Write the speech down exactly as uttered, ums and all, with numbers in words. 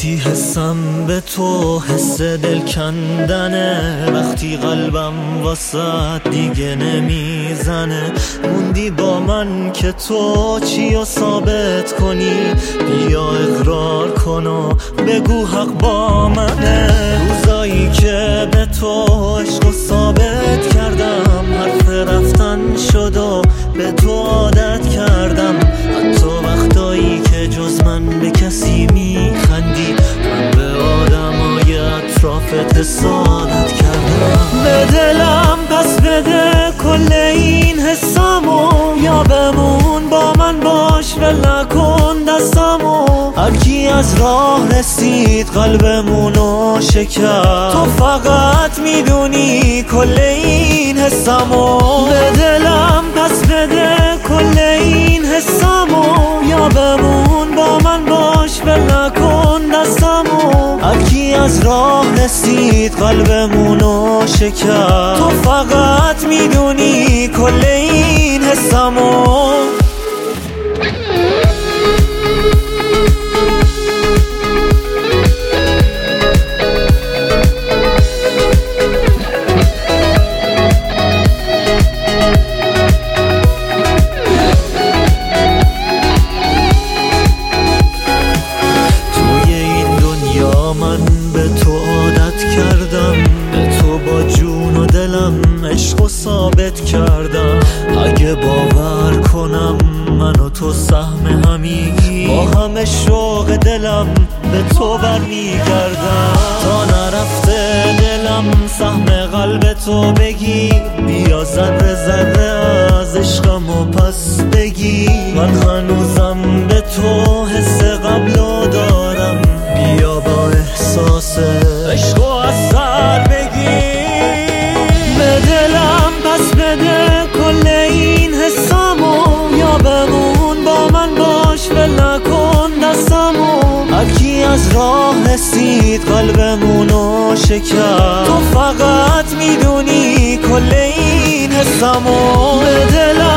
وقتی حسم به تو حس دل کندنه، وقتی قلبم واسه دیگه نمیزنه. موندی با من که تو چیو ثابت کنی، بیا اقرار کن و بگو حق با منه. روزایی که به تو عشقو ثابت کردم، حرف رفتن شد و به تو عادت کردم. حتی وقتایی که جز من به کسی میخندی، من به آدمای اطرافت حسادت کردم. به دلم پس بده کل این حسامو، یا بمون با من باش ول نکن دستامو. هرکی از راه رسید قلبمونو شکست، تو فقط میدونی کل این حسامو. به دلم پس بده کل این حسامو، یا بمون با من باش ول نکن دستامو. هرکی از راه رسید قلبمونو شکست، تو فقط میدونی کل این حسامو. من به تو عادت کردم، به تو با جون و دلم عشقو ثابت کردم. اگه باور کنم من و تو سهم همی، با همه شوق دلم به تو برمیگردم. تا نرفته دلم سهم قلب تو بگی، بیا ذره ذره از عشقمو پس بگی. من هنوزم به تو حس قبلو دارم، بیا با احساس عشق و از سر بگی. به دلم پس بده کل این حسامو، یا بمون با من باش ول نکن دستامو. هرکی از راه رسید قلبمونو شکست، تو فقط میدونی کل این حسامو. به دلم